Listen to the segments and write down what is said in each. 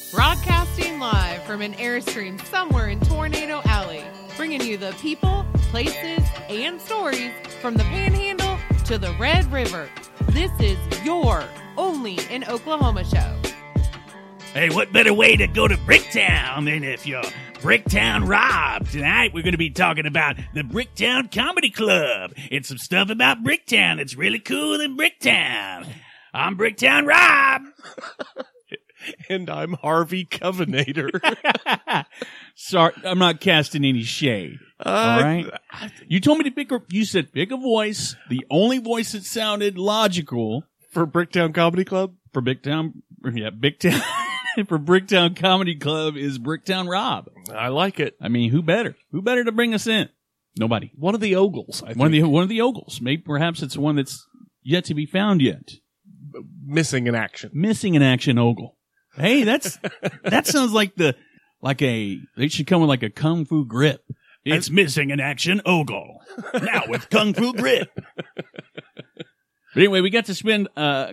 Broadcasting live from an Airstream somewhere in Tornado Alley, bringing you the people, places, and stories from the Panhandle to the Red River. This is your Only in Oklahoma show. Hey, what better way to go to Bricktown than if you're Bricktown Rob? Tonight, we're going to be talking about the Bricktown Comedy Club and some stuff about Bricktown that's really cool in Bricktown. I'm Bricktown Rob. And I'm Harvey Covenator. Sorry, I'm not casting any shade. All right. You told me to pick you said pick a voice. The only voice that sounded logical For Bricktown Comedy Club? for Bricktown, for Bricktown Comedy Club is Bricktown Rob. I like it. I mean, who better? Who better to bring us in? Nobody. One of the Ogles, I think. One of the Ogles. Maybe perhaps it's one that's yet to be found yet. Missing in action. Missing in action Ogle. Hey, that sounds like they should come with like a kung fu grip. It's missing in action Ogle. Now with Kung Fu Grip. But anyway, we got to spend,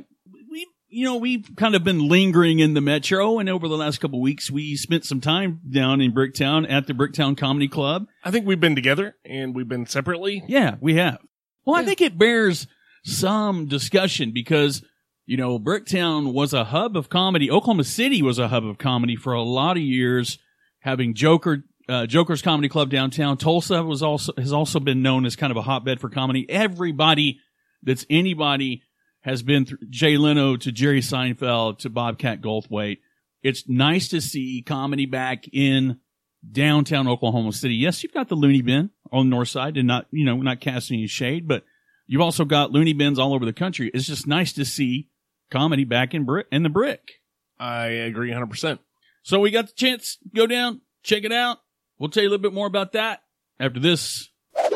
we've kind of been lingering in the metro, and over the last couple of weeks, we spent some time down in Bricktown at the Bricktown Comedy Club. I think we've been together and we've been separately. Yeah, we have. Well, I think it bears some discussion because, Bricktown was a hub of comedy. Oklahoma City was a hub of comedy for a lot of years, having Joker's Comedy Club downtown. Tulsa has also been known as kind of a hotbed for comedy. Everybody that's anybody has been through Jay Leno to Jerry Seinfeld to Bobcat Goldthwait. It's nice to see comedy back in downtown Oklahoma City. Yes, you've got the Looney Bin on the north side, and not casting any shade, but you've also got Looney Bins all over the country. It's just nice to see comedy back in the Brick. I agree 100%. So we got the chance to go down, check it out. We'll tell you a little bit more about that after this.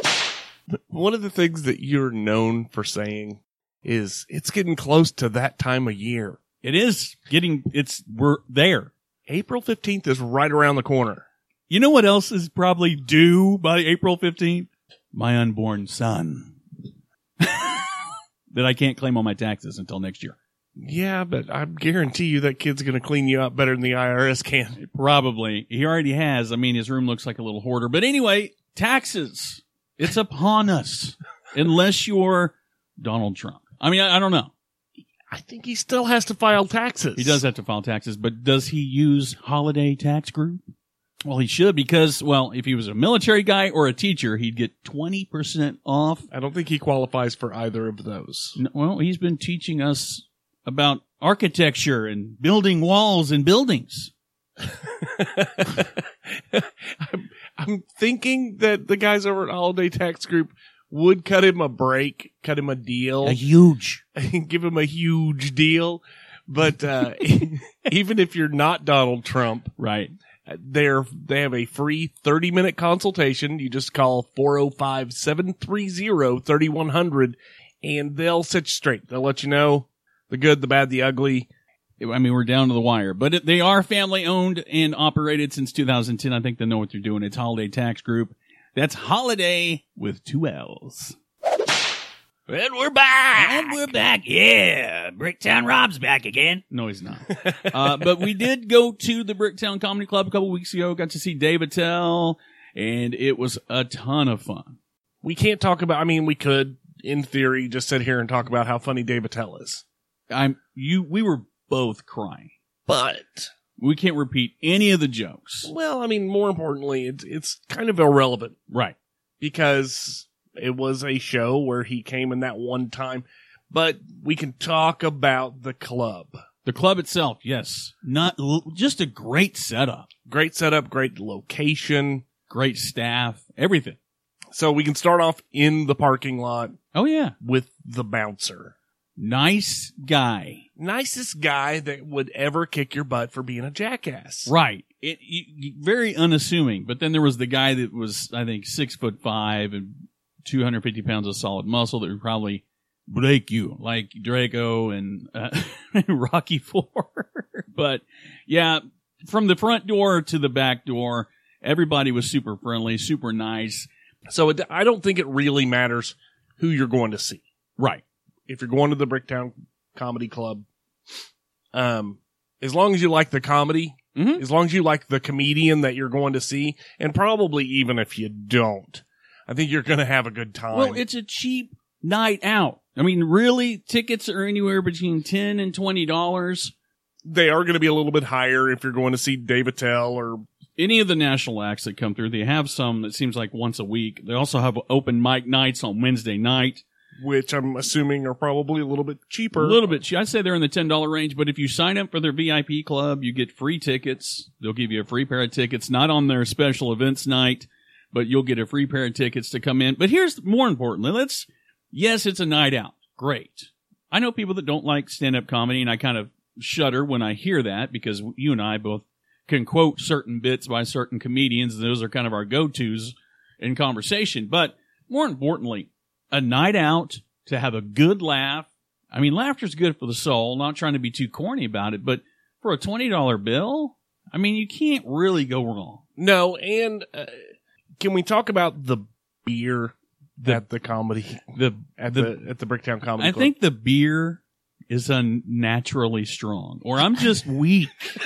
One of the things that you're known for saying is it's getting close to that time of year. It is we're there. April 15th is right around the corner. You know what else is probably due by April 15th? My unborn son. That I can't claim on my taxes until next year. Yeah, but I guarantee you that kid's going to clean you up better than the IRS can. Probably. He already has. I mean, his room looks like a little hoarder. But anyway, taxes. It's upon us. Unless you're Donald Trump. I mean, I don't know. I think he still has to file taxes. He does have to file taxes, but does he use Holiday Tax Group? Well, he should because, if he was a military guy or a teacher, he'd get 20% off. I don't think he qualifies for either of those. No, well, he's been teaching us about architecture and building walls and buildings. I'm thinking that the guys over at Holiday Tax Group would cut him a break, cut him a deal. Give him a huge deal. But even if you're not Donald Trump, right? They have a free 30-minute consultation. You just call 405-730-3100 and they'll set you straight. They'll let you know the good, the bad, the ugly. I mean, we're down to the wire, but they are family owned and operated since 2010. I think they know what they're doing. It's Holiday Tax Group. That's Holiday with 2 L's. And we're back. Yeah. Bricktown Rob's back again. No, he's not. But we did go to the Bricktown Comedy Club a couple weeks ago. Got to see Dave Attell, and it was a ton of fun. We can't talk about, we could, in theory, just sit here and talk about how funny Dave Attell is. We were both crying. But we can't repeat any of the jokes. Well, more importantly, it's kind of irrelevant. Right. Because it was a show where he came in that one time. But we can talk about the club. The club itself, yes. Just a great setup. Great setup, great location. Great staff, everything. So we can start off in the parking lot. Oh, yeah. With the bouncer. Nice guy. Nicest guy that would ever kick your butt for being a jackass. Right. Very unassuming. But then there was the guy that was, I think, 6'5" and 250 pounds of solid muscle that would probably break you, like Draco and Rocky IV. But yeah, from the front door to the back door, everybody was super friendly, super nice. So I don't think it really matters who you're going to see. Right. If you're going to the Bricktown Comedy Club, as long as you like the comedy, As long as you like the comedian that you're going to see, and probably even if you don't, I think you're going to have a good time. Well, it's a cheap night out. I mean, really, tickets are anywhere between $10 and $20. They are going to be a little bit higher if you're going to see Dave Attell or any of the national acts that come through. They have some that seems like once a week. They also have open mic nights on Wednesday night, which I'm assuming are probably a little bit cheaper. A little bit. I'd say they're in the $10 range, but if you sign up for their VIP club, you get free tickets. They'll give you a free pair of tickets, not on their special events night, but you'll get a free pair of tickets to come in. But here's more importantly, yes, it's a night out. Great. I know people that don't like stand-up comedy, and I kind of shudder when I hear that because you and I both can quote certain bits by certain comedians, and those are kind of our go-tos in conversation. But more importantly, a night out to have a good laugh. I mean, laughter's good for the soul. Not trying to be too corny about it, but for a $20 bill, I mean, you can't really go wrong. No, and can we talk about the beer at the comedy at the Bricktown Comedy Club? I think the beer is unnaturally strong, or I'm just weak.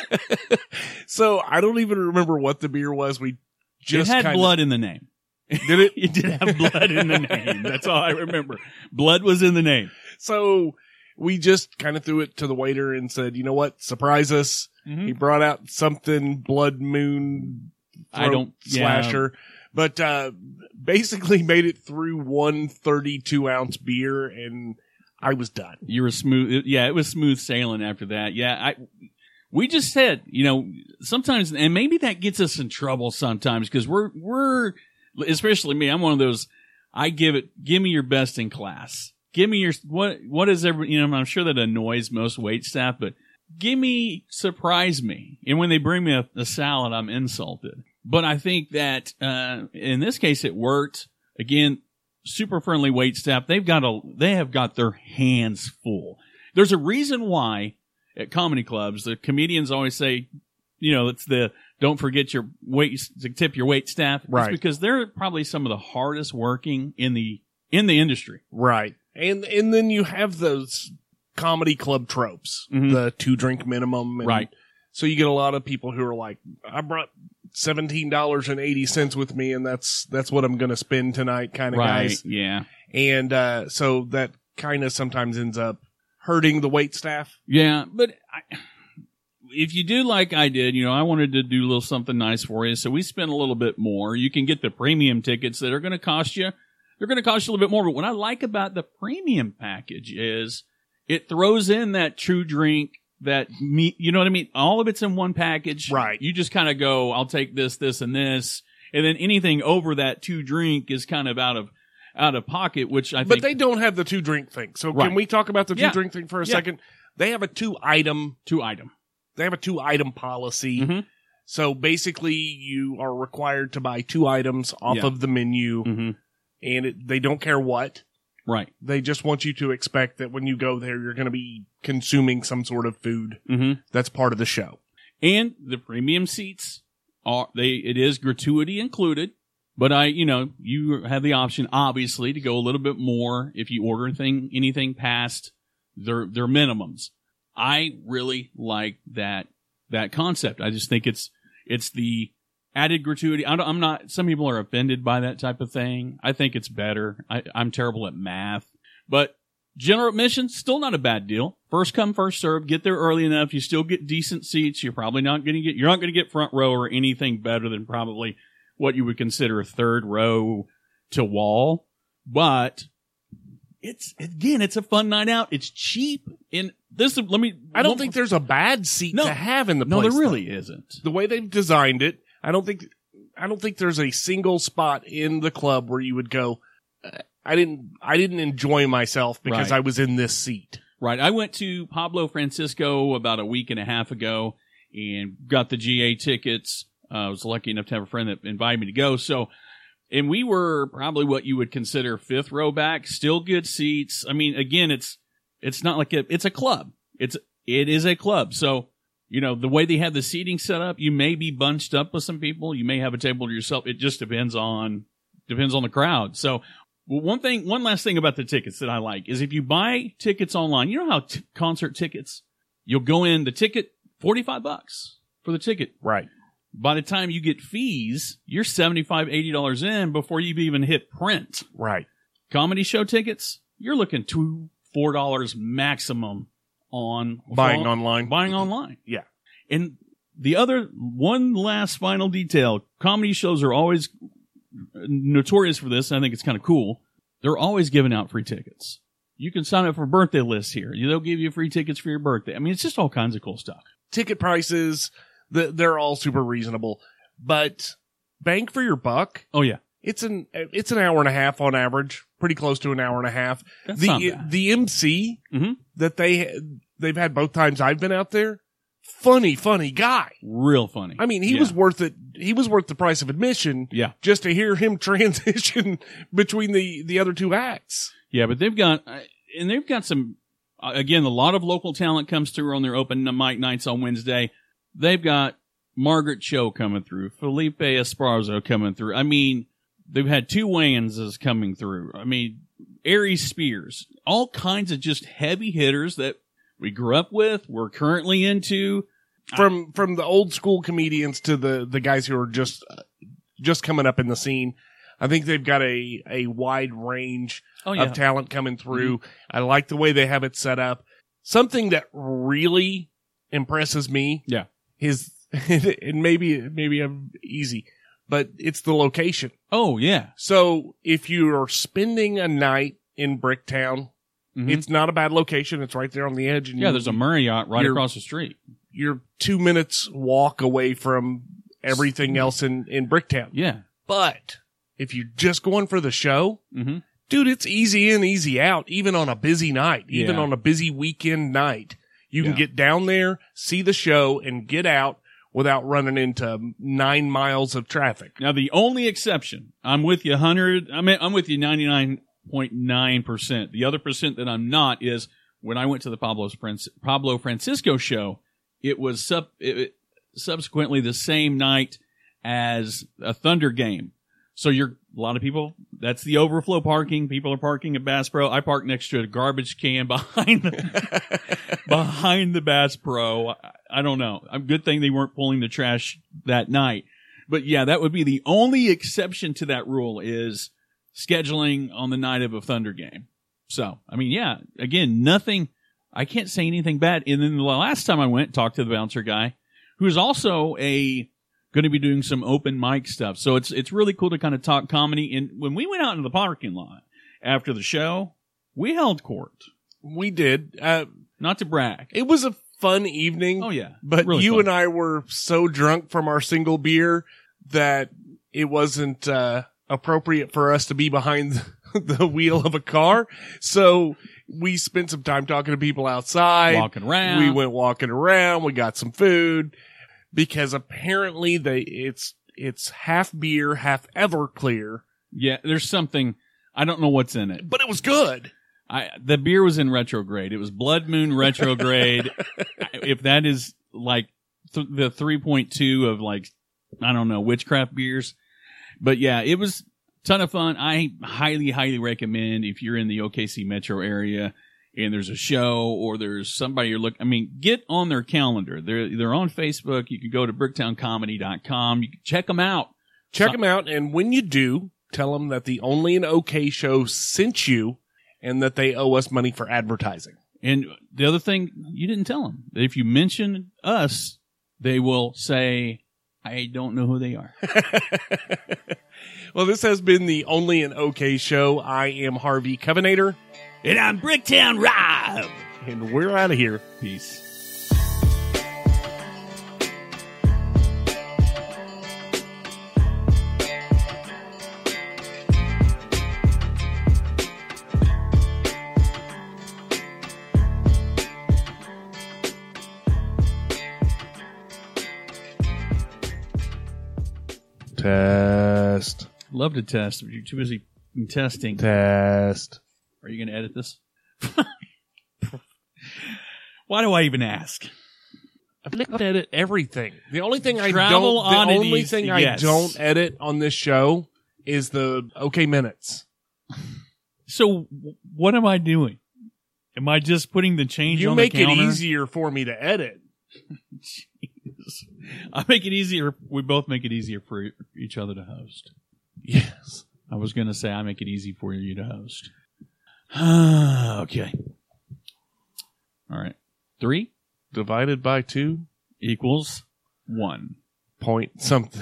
So I don't even remember what the beer was. We just it had blood in the name. Did it? It did have blood in the name. That's all I remember. Blood was in the name. So we just kind of threw it to the waiter and said, you know what? Surprise us. He brought out something Blood Moon slasher, but basically made it through one 32-ounce beer, and I was done. You were smooth. Yeah, it was smooth sailing after that. Yeah, we just said, sometimes, and maybe that gets us in trouble sometimes because we're, especially me, I'm one of those, give me your best in class. Give me your, what is every, I'm sure that annoys most wait staff, but surprise me. And when they bring me a salad, I'm insulted. But I think that, in this case, it worked. Again, super friendly wait staff. They have got their hands full. There's a reason why at comedy clubs, the comedians always say, it's don't forget your to tip your wait staff. Right. It's because they're probably some of the hardest working in the industry. Right. And then you have those comedy club tropes, the 2-drink minimum. And right. So you get a lot of people who are like, I brought $17.80 with me, and that's what I'm going to spend tonight kind of guys. Yeah. And so that kind of sometimes ends up hurting the wait staff. Yeah, but if you do like I did, I wanted to do a little something nice for you, so we spent a little bit more. You can get the premium tickets that are going to cost you. They're going to cost you a little bit more, but what I like about the premium package is it throws in that true drink, that meat, you know what I mean? All of it's in one package. Right. You just kind of go, I'll take this, this, and this, and then anything over that 2-drink is kind of out of pocket, which I think. But they don't have the 2-drink thing. So right. Can we talk about the 2-drink thing for a second? They have a 2-item. They have a 2-item policy. So basically you are required to buy 2 items off of the menu, and they don't care what. Right. They just want you to expect that when you go there, you're going to be consuming some sort of food. That's part of the show. And the premium seats it is gratuity included, but you have the option, obviously, to go a little bit more if you order anything past their minimums. I really like that concept. I just think it's the added gratuity. I'm not, some people are offended by that type of thing. I think it's better. I'm terrible at math, but general admission, still not a bad deal. First come, first serve. Get there early enough. You still get decent seats. You're not going to get front row or anything better than probably what you would consider a third row to wall. But it's a fun night out. It's cheap. I don't think there's a bad seat to have in the place. No, there really isn't. The way they've designed it, I don't think there's a single spot in the club where you would go, I didn't enjoy myself because I was in this seat. Right. I went to Pablo Francisco about a week and a half ago and got the GA tickets. I was lucky enough to have a friend that invited me to go. So, and we were probably what you would consider 5th row back, still good seats. I mean, again, it's not like it's a club. It is a club. So, the way they have the seating set up, you may be bunched up with some people. You may have a table to yourself. It just depends on the crowd. So one last thing about the tickets that I like is if you buy tickets online, you know how concert tickets, you'll go in, the ticket, $45. for the ticket. Right. By the time you get fees, you're $75, $80 in before you've even hit print. Right. Comedy show tickets, you're looking $2, $4 maximum on Buying online. Buying online. Yeah. And the other one last final detail, comedy shows are always notorious for this. I think it's kind of cool. They're always giving out free tickets. You can sign up for birthday lists here. They'll give you free tickets for your birthday. I mean, it's just all kinds of cool stuff. Ticket prices, they're all super reasonable, but bang for your buck. Oh yeah. It's an hour and a half on average, pretty close to an hour and a half. That's not bad. The MC Mm-hmm. that they've had both times I've been out there, funny guy. Real funny. I mean, he was worth it. He was worth the price of admission. Yeah. Just to hear him transition between the other two acts. Yeah, but they've got some, again, a lot of local talent comes through on their open mic nights on Wednesday. They've got Margaret Cho coming through, Felipe Esparzo coming through. I mean, they've had two Wayans coming through. I mean, Aries Spears, all kinds of just heavy hitters that we grew up with, we're currently into. From the old school comedians to the guys who are just coming up in the scene. I think they've got a wide range of talent coming through. Mm-hmm. I like the way they have it set up. Something that really impresses me. Yeah. Is, and maybe I'm easy, but it's the location. Oh, yeah. So if you are spending a night in Bricktown, mm-hmm. it's not a bad location. It's right there on the edge. And there's a Marriott right across the street. You're 2 minutes walk away from everything else in Bricktown. Yeah. But if you're just going for the show, mm-hmm. dude, it's easy in, easy out, even on a busy night, even on a busy weekend night. You can get down there, see the show, and get out without running into 9 miles of traffic. Now, the only exception, I'm with you I'm with you 99.9%. The other percent that I'm not is when I went to the Pablo Francisco show, it was subsequently the same night as a Thunder game. So a lot of people, that's the overflow parking. People are parking at Bass Pro. I parked next to a garbage can behind the Bass Pro. I don't know. Good thing they weren't pulling the trash that night. But yeah, that would be the only exception to that rule is scheduling on the night of a Thunder game. So, I mean, yeah, again, nothing, I can't say anything bad. And then the last time I went, talked to the bouncer guy, who's also going to be doing some open mic stuff. So it's really cool to kind of talk comedy. And when we went out into the parking lot after the show, we held court. We did. Not to brag. It was a fun evening. Oh, yeah. But really you fun. and I were so drunk from our single beer that it wasn't appropriate for us to be behind the wheel of a car. So we spent some time talking to people outside. Walking around. We went walking around. We got some food. Because apparently it's half beer, half Everclear. Yeah, there's something, I don't know what's in it. But it was good. The beer was in retrograde. It was Blood Moon retrograde. If that is like the 3.2 of like, I don't know, witchcraft beers. But yeah, it was a ton of fun. I highly, highly recommend if you're in the OKC metro area and there's a show or there's somebody you're looking, I mean, get on their calendar. They're on Facebook. You can go to bricktowncomedy.com. You can check them out. Check them out. And when you do, tell them that the Only an OK show sent you and that they owe us money for advertising. And the other thing, you didn't tell them that if you mention us, they will say, I don't know who they are. Well, this has been the Only an OK show. I am Harvey Covenator. And I'm Bricktown Rob. And we're out of here. Peace. Test. Love to test, but you're too busy testing. Test. Are you going to edit this? Why do I even ask? I don't edit everything. The only thing I Travel don't, the oddities, only thing I yes. don't edit on this show is the OK minutes. So what am I doing? Am I just putting the change You on make the counter? it easier for me to edit. Jeez. I make it easier. We both make it easier for each other to host. Yes. I was going to say I make it easy for you to host. Okay. All right. 3 divided by 2 equals 1. Point something.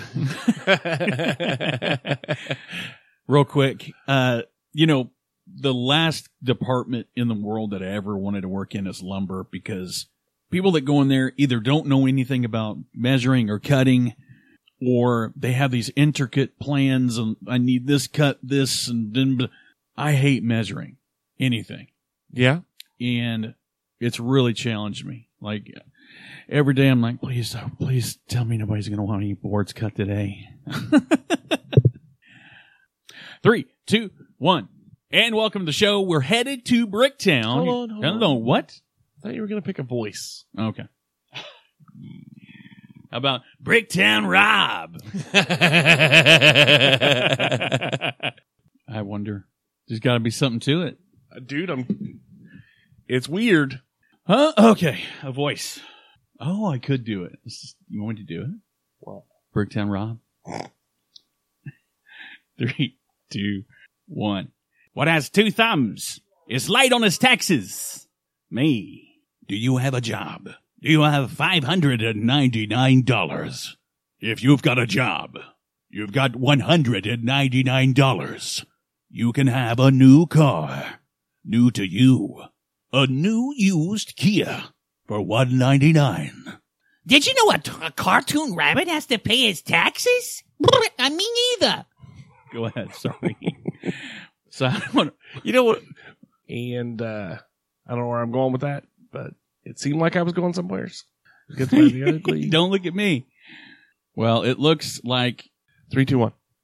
Real quick, the last department in the world that I ever wanted to work in is lumber, because people that go in there either don't know anything about measuring or cutting, or they have these intricate plans and I need this cut, this, and then I hate measuring anything. Yeah. And it's really challenged me. Like every day I'm like, please tell me nobody's going to want any boards cut today. 3, 2, 1. And welcome to the show. We're headed to Bricktown. Hold on. What? I thought you were going to pick a voice. Okay. How about Bricktown Rob? I wonder. There's got to be something to it. Dude, it's weird. Huh? Okay. A voice. Oh, I could do it. You want me to do it? What? Bricktown Rob. 3, 2, 1. What has 2 thumbs? Is late on his taxes? Me. Do you have a job? Do you have $599? If you've got a job, you've got $199. You can have a new car. New to you. A new used Kia for $199. Did you know a cartoon rabbit has to pay his taxes? I mean, either. Go ahead. Sorry. So I don't want to, You know what? And I don't know where I'm going with that, but it seemed like I was going somewhere. Good by the ugly. don't look at me. Well, it looks like 3, 2, 1.